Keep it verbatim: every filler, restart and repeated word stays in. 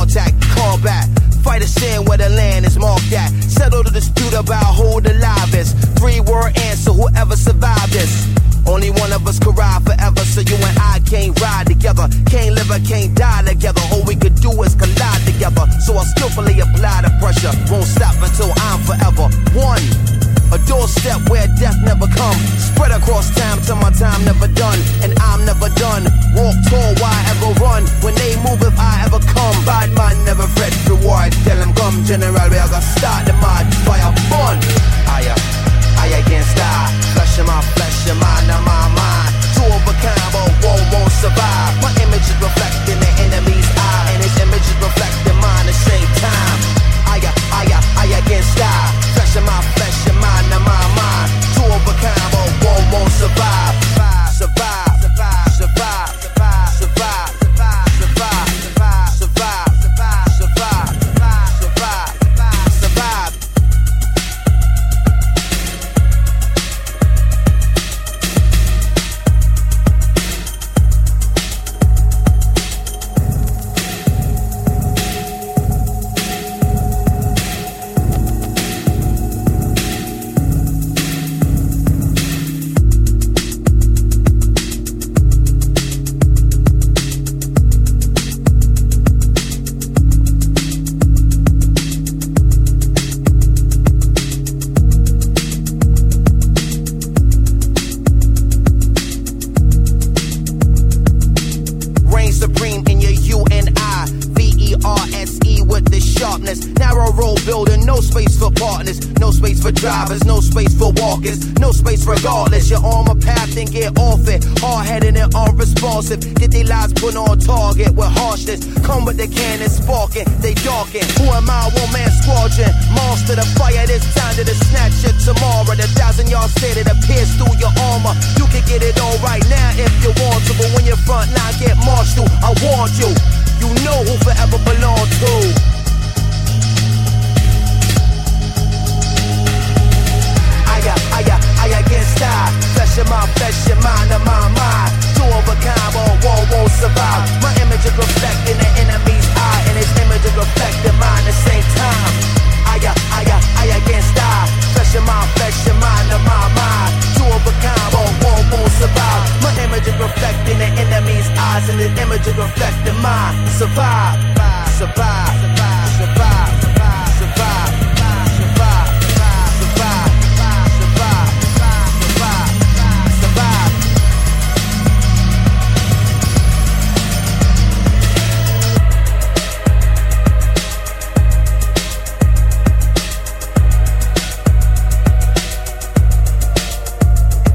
contact, combat. Fight a sin where the land is marked at. Settle the dispute about who the live is. Three word answer, whoever survived this. Only one of us could ride forever, so you and I can't ride together. Can't live or can't die together. All we could do is collide together. So I skillfully apply the pressure. Won't stop until I'm forever one. A doorstep where death never come. Spread across time till my time never done. And I'm never done. Walk tall, why ever run? When they move, if I ever come. Bad man never fret reward. Tell them come, general, we are gonna start the mad fire fun. I, uh, I can't stop. Flesh in my flesh, your mind and my mind. Two of a kind, but one won't survive. My image is reflecting the enemy's eye, and his image is reflecting mine at the same time. I, I, I, I can't stop. Flesh in my flesh, your mind and my mind. Two of a kind, but one won't survive. Survive, survive, survive, survive, survive, survive, survive, survive, survive, survive, survive, survive, survive. Supreme in your U and I, V E R S E with the sharpness. Narrow road building, no space for partners, no space for drivers, no space for walkers, no space regardless. You're on my path and get off it. Hard-headed and unresponsive, get their lives put on target with harshness. Come with the cannon sparking, they darken. Who am I? One man squadron, monster the fire. This time to the snatch it tomorrow. The thousand yard stay that appears through your armor. You can get it all right now if you want to, but when your front line get marched through, I warned you. You know who forever belong to. Aya, aya, aya, can't stop. Flesh in my flesh, your mind and my mind. Two of a kind, but one won't survive. My image is reflecting the enemy's eye, and his image is reflecting mine at the same time. Aya, aya, aya, can't stop. Flesh in my flesh, your mind and my mind. Two of a kind, but one won't survive. My image is reflecting the enemy's eyes, and his image is reflecting mine. Survive, survive.